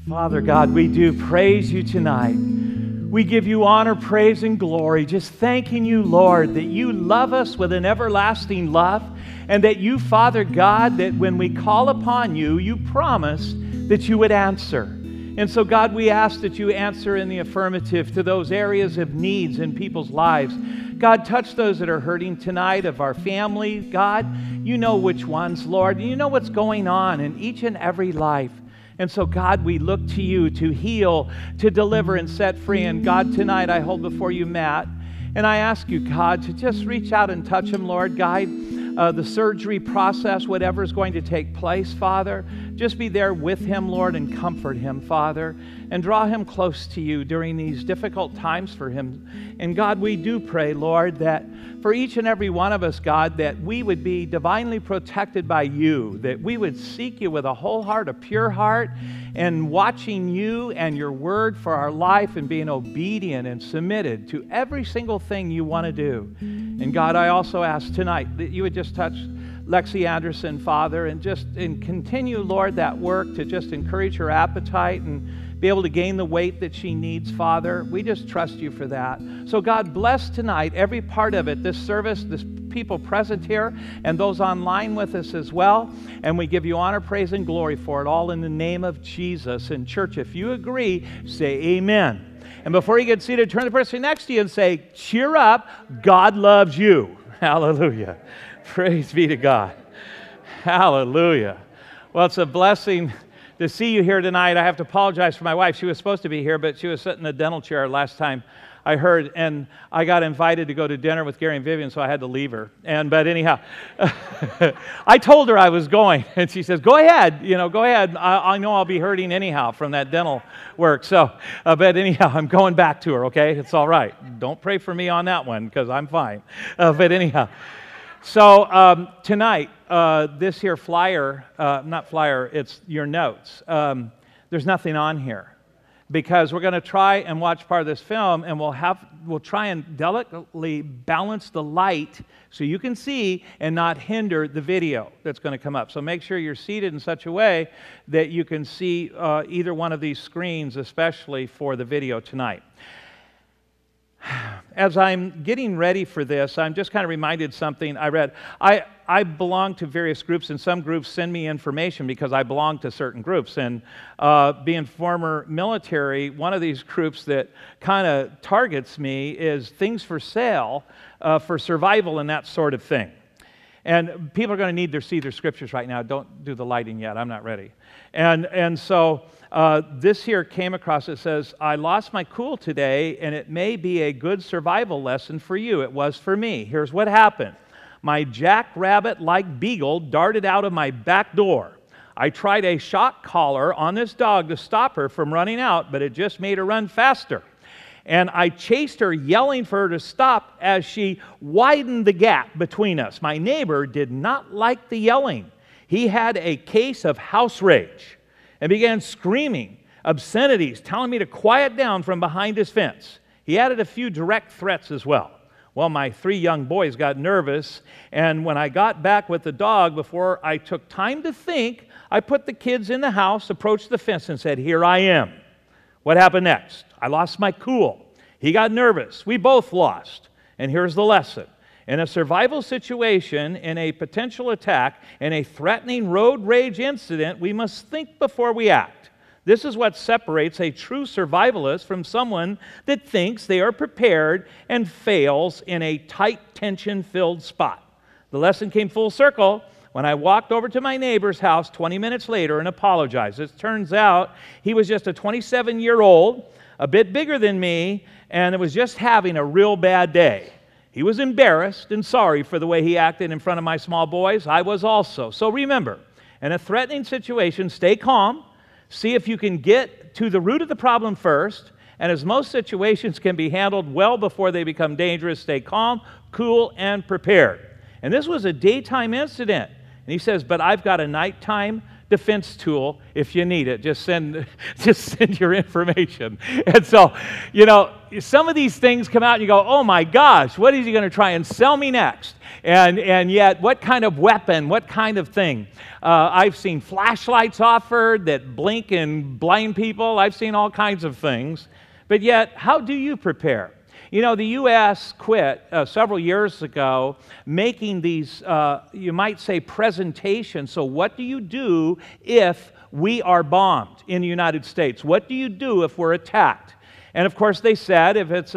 Father God, we do praise you tonight. We give you honor, praise, and glory, just thanking you, Lord, that you love us with an everlasting love, and that you, Father God, that when we call upon you, you promise that you would answer. And so, God, we ask that you answer in the affirmative to those areas of needs in people's lives. God, touch those that are hurting tonight of our family. God, you know which ones, Lord. You know what's going on in each and every life. And so, God, we look to you to heal, to deliver, and set free. And God, tonight I hold before you Matt, and I ask you, God, to just reach out and touch him, Lord. Guide the surgery process, whatever is going to take place, Father. Just be there with him, Lord, and comfort him, Father, and draw him close to you during these difficult times for him. And God, we do pray, Lord, that for each and every one of us, God, that we would be divinely protected by you, that we would seek you with a whole heart, a pure heart, and watching you and your word for our life and being obedient and submitted to every single thing you want to do. And God, I also ask tonight that you would just touch Lexi Anderson, Father, and continue, Lord, that work to just encourage her appetite and be able to gain the weight that she needs, Father. We just trust you for that. So God, bless tonight every part of it, this service, this people present here, and those online with us as well. And we give you honor, praise, and glory for it all in the name of Jesus. And church, if you agree, say amen. And before you get seated, turn to the person next to you and say, cheer up, God loves you. Hallelujah. Praise be to God. Hallelujah. Well, it's a blessing to see you here tonight. I have to apologize for my wife. She was supposed to be here, but she was sitting in a dental chair last time I heard, and I got invited to go to dinner with Gary and Vivian, so I had to leave her. But anyhow, I told her I was going, and she says, go ahead, go ahead. I know I'll be hurting anyhow from that dental work. So, but anyhow, I'm going back to her, okay? It's all right. Don't pray for me on that one, because I'm fine. But anyhow, so tonight, this here flyer, not flyer, it's your notes. There's nothing on here because we're going to try and watch part of this film, and we'll try and delicately balance the light so you can see and not hinder the video that's going to come up. So make sure you're seated in such a way that you can see either one of these screens, especially for the video tonight. As I'm getting ready for this, I'm just kind of reminded something I read. I belong to various groups, and some groups send me information because I belong to certain groups. And being former military, one of these groups that kind of targets me is things for sale for survival and that sort of thing. And people are going to need to see their scriptures right now. Don't do the lighting yet. I'm not ready. And so this here came across. It says, I lost my cool today, and it may be a good survival lesson for you. It was for me. Here's what happened. My jackrabbit-like beagle darted out of my back door. I tried a shock collar on this dog to stop her from running out, but it just made her run faster. And I chased her, yelling for her to stop as she widened the gap between us. My neighbor did not like the yelling. He had a case of house rage and began screaming obscenities, telling me to quiet down from behind his fence. He added a few direct threats as well. Well, my 3 young boys got nervous, and when I got back with the dog, before I took time to think, I put the kids in the house, approached the fence, and said, here I am. What happened next? I lost my cool. He got nervous. We both lost. And here's the lesson. In a survival situation, in a potential attack, in a threatening road rage incident, we must think before we act. This is what separates a true survivalist from someone that thinks they are prepared and fails in a tight, tension-filled spot. The lesson came full circle when I walked over to my neighbor's house 20 minutes later and apologized. It turns out he was just a 27-year-old, a bit bigger than me, and was just having a real bad day. He was embarrassed and sorry for the way he acted in front of my small boys. I was also. So remember, in a threatening situation, stay calm. See if you can get to the root of the problem first, and as most situations can be handled well before they become dangerous, stay calm, cool, and prepared. And this was a daytime incident. And he says, but I've got a nighttime defense tool if you need it. Just send your information. And so, some of these things come out and you go, oh my gosh, what is he going to try and sell me next? And yet, what kind of weapon, what kind of thing? I've seen flashlights offered that blink and blind people. I've seen all kinds of things. But yet, how do you prepare? The U.S. quit several years ago making these, you might say, presentations. So what do you do if we are bombed in the United States? What do you do if we're attacked? And of course, they said if it's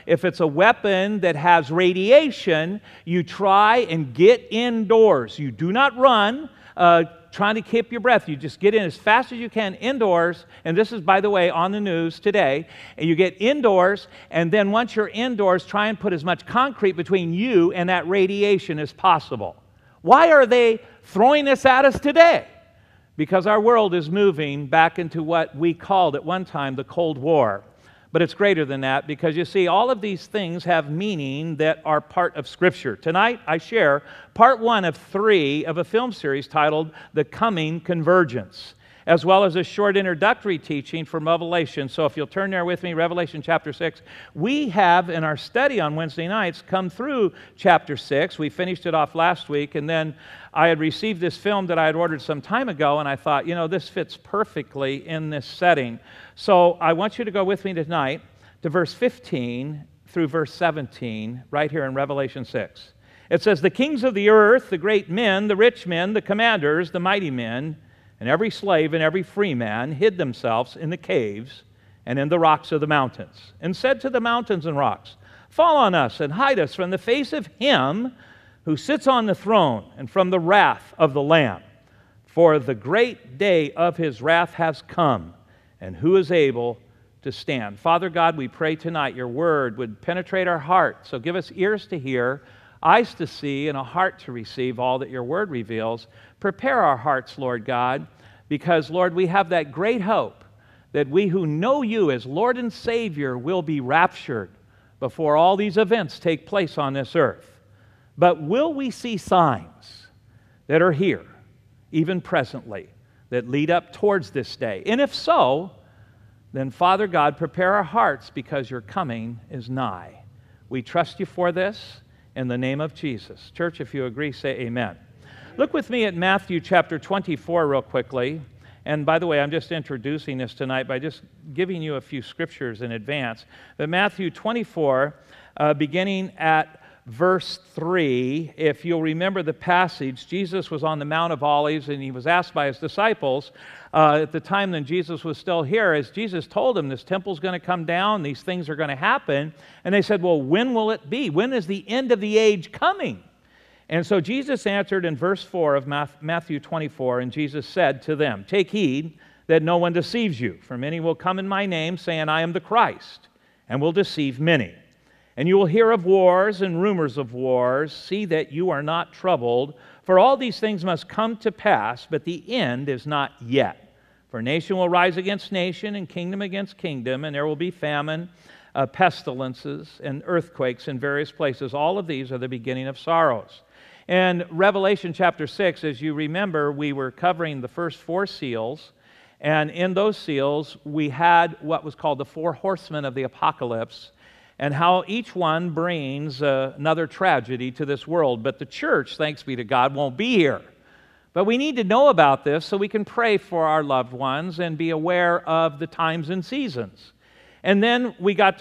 a weapon that has radiation, you try and get indoors. You do not run, trying to keep your breath. You just get in as fast as you can indoors. And this is, by the way, on the news today. And you get indoors, and then once you're indoors, try and put as much concrete between you and that radiation as possible. Why are they throwing this at us today? Because our world is moving back into what we called at one time the Cold War. But it's greater than that, because you see, all of these things have meaning that are part of Scripture. Tonight, I share part 1 of 3 of a film series titled The Coming Convergence, as well as a short introductory teaching from Revelation. So if you'll turn there with me, Revelation chapter 6. We have, in our study on Wednesday nights, come through chapter 6. We finished it off last week, and then I had received this film that I had ordered some time ago, and I thought, this fits perfectly in this setting. So I want you to go with me tonight to verse 15 through verse 17, right here in Revelation 6. It says, "The kings of the earth, the great men, the rich men, the commanders, the mighty men, and every slave and every free man hid themselves in the caves and in the rocks of the mountains, and said to the mountains and rocks, 'Fall on us and hide us from the face of him who sits on the throne and from the wrath of the Lamb. For the great day of his wrath has come, and who is able to stand?'" Father God, we pray tonight your word would penetrate our heart. So give us ears to hear, eyes to see, and a heart to receive all that your word reveals. Prepare our hearts, Lord God, because, Lord, we have that great hope that we who know you as Lord and Savior will be raptured before all these events take place on this earth. But will we see signs that are here, even presently, that lead up towards this day? And if so, then, Father God, prepare our hearts, because your coming is nigh. We trust you for this in the name of Jesus. Church, if you agree, say amen. Look with me at Matthew chapter 24 real quickly. And by the way, I'm just introducing this tonight by just giving you a few scriptures in advance. But Matthew 24, beginning at verse 3, if you'll remember the passage, Jesus was on the Mount of Olives, and he was asked by his disciples at the time that Jesus was still here, as Jesus told them, this temple's going to come down, these things are going to happen. And they said, well, when will it be? When is the end of the age coming? And so Jesus answered in verse 4 of Matthew 24, and Jesus said to them, "Take heed that no one deceives you, for many will come in my name, saying, 'I am the Christ,' and will deceive many. And you will hear of wars and rumors of wars. See that you are not troubled, for all these things must come to pass, but the end is not yet. For nation will rise against nation, and kingdom against kingdom, and there will be famine, pestilences, and earthquakes in various places. All of these are the beginning of sorrows." And Revelation chapter 6, as you remember, we were covering the first 4 seals, and in those seals we had what was called the 4 horsemen of the apocalypse, and how each one brings another tragedy to this world. But the church, thanks be to God, won't be here. But we need to know about this so we can pray for our loved ones and be aware of the times and seasons. And then we got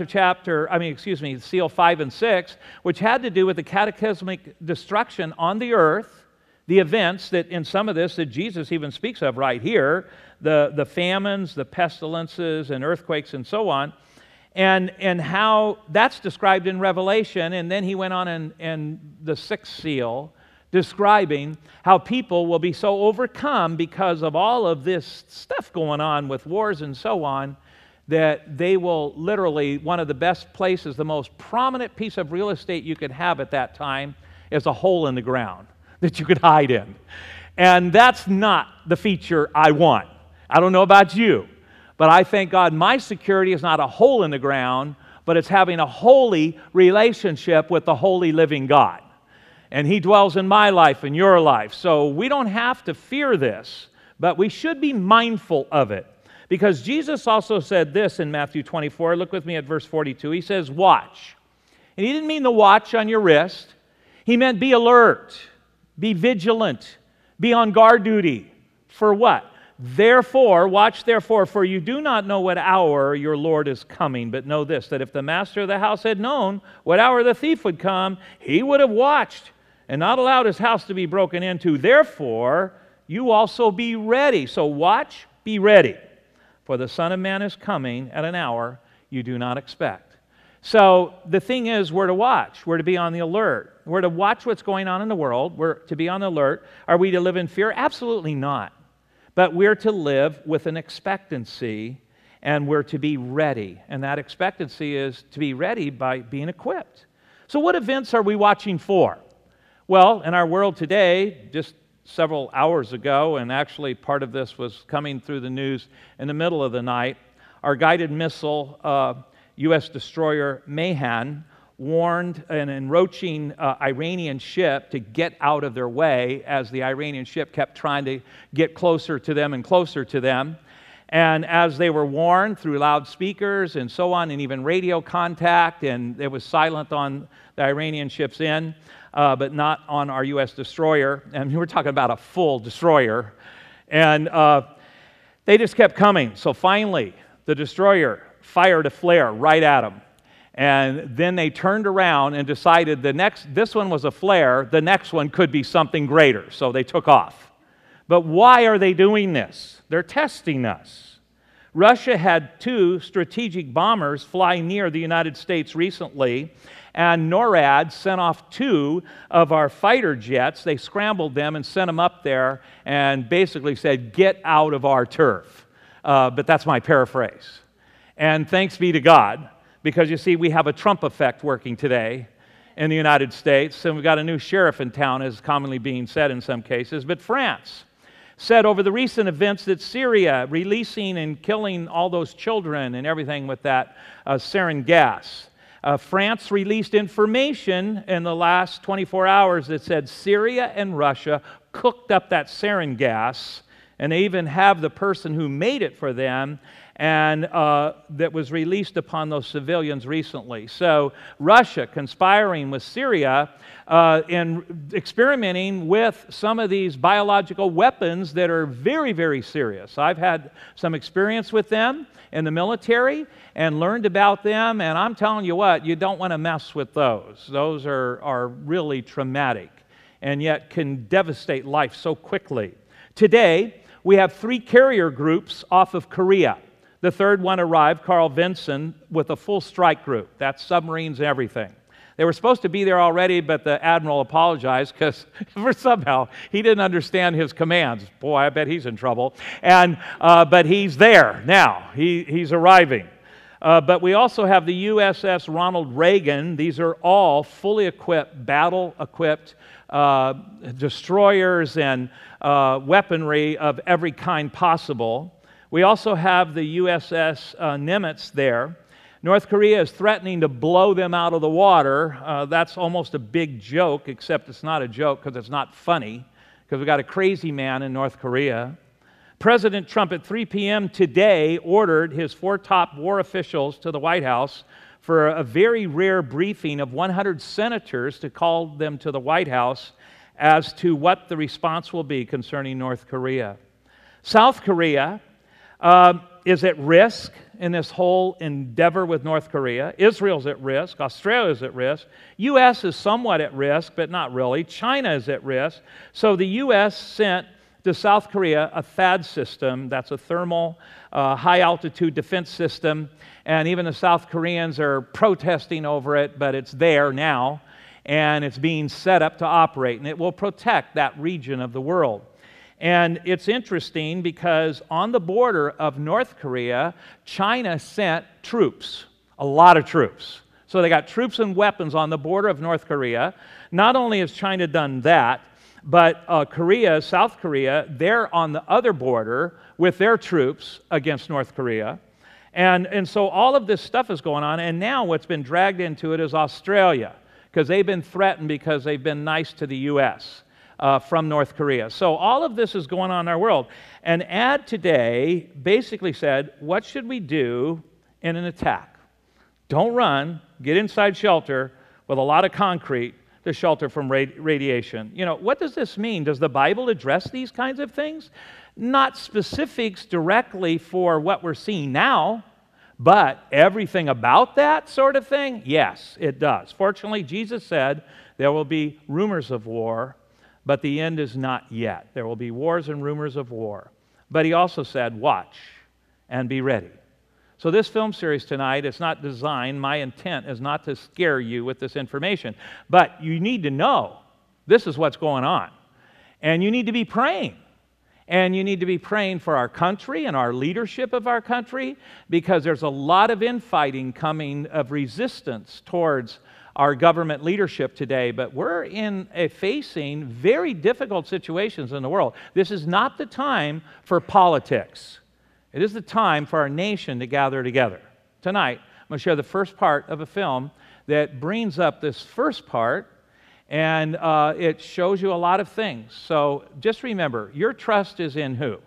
to seal 5 and 6, which had to do with the cataclysmic destruction on the earth, the events that in some of this that Jesus even speaks of right here, the famines, the pestilences, and earthquakes, and so on, and how that's described in Revelation. And then he went on in the 6th seal, describing how people will be so overcome because of all of this stuff going on with wars and so on, that they will literally, one of the best places, the most prominent piece of real estate you could have at that time is a hole in the ground that you could hide in. And that's not the feature I want. I don't know about you, but I thank God my security is not a hole in the ground, but it's having a holy relationship with the holy living God. And he dwells in my life and your life. So we don't have to fear this. but we should be mindful of it. Because Jesus also said this in Matthew 24. Look with me at verse 42. He says, watch. And he didn't mean the watch on your wrist. He meant be alert, be vigilant, be on guard duty. For what? Therefore, watch therefore, for you do not know what hour your Lord is coming. But know this, that if the master of the house had known what hour the thief would come, he would have watched and not allowed his house to be broken into. Therefore, you also be ready. So watch, be ready. For the Son of Man is coming at an hour you do not expect. So the thing is, we're to watch. We're to be on the alert. We're to watch what's going on in the world. We're to be on the alert. Are we to live in fear? Absolutely not. But we're to live with an expectancy, and we're to be ready. And that expectancy is to be ready by being equipped. So what events are we watching for? Well, in our world today, just several hours ago, and actually part of this was coming through the news in the middle of the night, our guided missile U.S. destroyer Mahan warned an encroaching Iranian ship to get out of their way as the Iranian ship kept trying to get closer to them and closer to them. And as they were warned through loudspeakers and so on, and even radio contact, and it was silent on the Iranian ship's end, but not on our U.S. destroyer. And we're talking about a full destroyer. And they just kept coming. So finally, the destroyer fired a flare right at them. And then they turned around and decided this one was a flare, the next one could be something greater. So they took off. But why are they doing this? They're testing us. Russia had 2 strategic bombers fly near the United States recently, and NORAD sent off 2 of our fighter jets. They scrambled them and sent them up there and basically said, get out of our turf. But that's my paraphrase. And thanks be to God, because you see, we have a Trump effect working today in the United States, and we've got a new sheriff in town, as commonly being said in some cases. But France said over the recent events that Syria releasing and killing all those children and everything with that sarin gas. France released information in the last 24 hours that said Syria and Russia cooked up that sarin gas, and they even have the person who made it for them, and that was released upon those civilians recently. So Russia conspiring with Syria and experimenting with some of these biological weapons that are very, very serious. I've had some experience with them in the military and learned about them, and I'm telling you what, you don't want to mess with those. Those are really traumatic and yet can devastate life so quickly. Today, we have 3 carrier groups off of Korea. The third one arrived, Carl Vinson, with a full strike group. That's submarines and everything. They were supposed to be there already, but the admiral apologized because somehow he didn't understand his commands. Boy, I bet he's in trouble. But he's there now. He's arriving. But we also have the USS Ronald Reagan. These are all fully equipped, battle-equipped destroyers and weaponry of every kind possible. We also have the USS Nimitz there. North Korea is threatening to blow them out of the water. That's almost a big joke, except it's not a joke because it's not funny, because we've got a crazy man in North Korea. President Trump at 3 p.m. today ordered his 4 top war officials to the White House for a very rare briefing of 100 senators to call them to the White House as to what the response will be concerning North Korea. South Korea is at risk in this whole endeavor with North Korea. Israel's at risk. Australia's at risk. U.S. is somewhat at risk, but not really. China is at risk. So the U.S. sent to South Korea a THAAD system. That's a thermal, high-altitude defense system. And even the South Koreans are protesting over it, but it's there now, and it's being set up to operate, and it will protect that region of the world. And it's interesting because on the border of North Korea, China sent troops, a lot of troops. So they got troops and weapons on the border of North Korea. Not only has China done that, but South Korea, they're on the other border with their troops against North Korea. And so all of this stuff is going on, and now what's been dragged into it is Australia, because they've been threatened because they've been nice to the U.S. from North Korea. So all of this is going on in our world. And Ad today basically said, what should we do in an attack? Don't run, get inside shelter with a lot of concrete to shelter from radiation. You know, what does this mean? Does the Bible address these kinds of things? Not specifics directly for what we're seeing now, but everything about that sort of thing, yes, it does. Fortunately, Jesus said there will be rumors of war, but the end is not yet. There will be wars and rumors of war. But he also said, watch and be ready. So this film series tonight is not designed, my intent is not to scare you with this information, but you need to know this is what's going on. And you need to be praying. And you need to be praying for our country and our leadership of our country, because there's a lot of infighting coming of resistance towards our government leadership today. But we're facing very difficult situations in the world. This is not the time for politics. It is the time for our nation to gather together. Tonight, I'm going to share the first part of a film that brings up this first part, and it shows you a lot of things. So just remember, your trust is in who?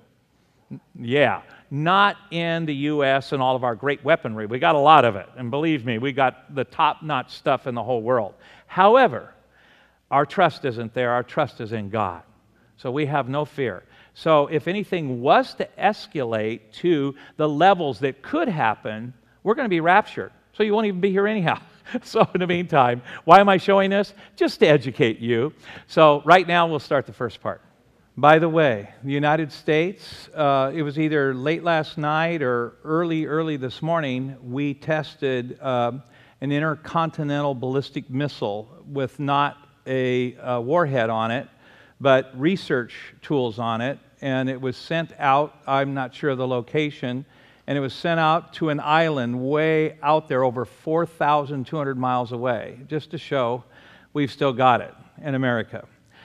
Yeah, not in the U.S. and all of our great weaponry. We got a lot of it, and believe me, we got the top-notch stuff in the whole world. However, our trust isn't there. Our trust is in God. So we have no fear. So if anything was to escalate to the levels that could happen, we're going to be raptured. So you won't even be here anyhow. So in the meantime, why am I showing this? Just to educate you. So right now we'll start the first part. By the way, the United States, it was either late last night or early this morning, we tested an intercontinental ballistic missile with not a warhead on it, but research tools on it, and it was sent out, I'm not sure of the location, and it was sent out to an island way out there over 4,200 miles away, just to show we've still got it in America.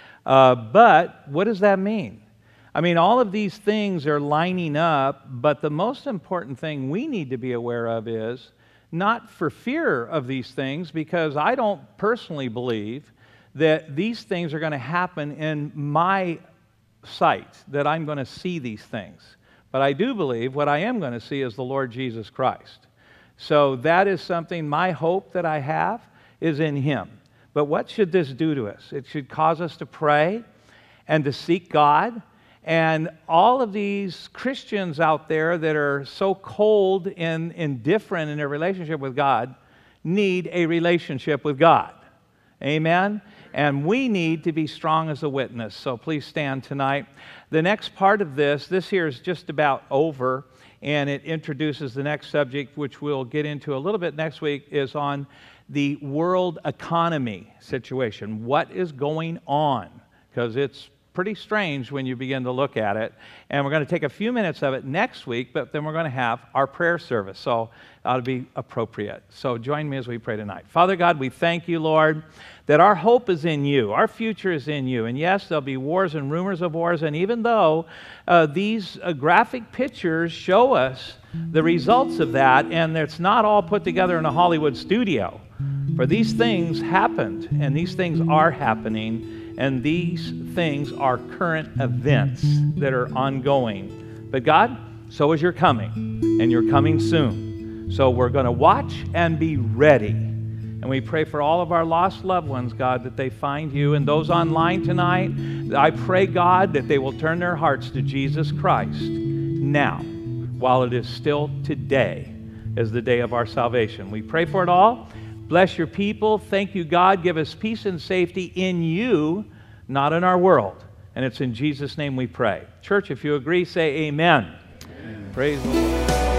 But what does that mean? I mean, all of these things are lining up, but the most important thing we need to be aware of is not for fear of these things, because I don't personally believe that these things are going to happen in my sight, that I'm going to see these things. But I do believe what I am going to see is the Lord Jesus Christ. So that is something, my hope that I have is in Him. But what should this do to us? It should cause us to pray and to seek God. And all of these Christians out there that are so cold and indifferent in their relationship with God need a relationship with God. Amen? And we need to be strong as a witness. So please stand tonight. The next part of this here is just about over, and it introduces the next subject, which we'll get into a little bit next week, is on the world economy situation. What is going on? Because it's pretty strange when you begin to look at it. And we're going to take a few minutes of it next week, but then we're going to have our prayer service. So that'll be appropriate. So join me as we pray tonight. Father God, we thank you, Lord, that our hope is in you. Our future is in you. And yes, there'll be wars and rumors of wars. And even though these graphic pictures show us the results of that, and it's not all put together in a Hollywood studio, for these things happened, and these things are happening. And these things are current events that are ongoing. But God, so is your coming, and you're coming soon. So we're going to watch and be ready. And we pray for all of our lost loved ones, God, that they find you. And those online tonight, I pray, God, that they will turn their hearts to Jesus Christ now, while it is still today is the day of our salvation. We pray for it all. Bless your people. Thank you, God. Give us peace and safety in you, not in our world. And it's in Jesus' name we pray. Church, if you agree, say amen. Amen. Praise the Lord.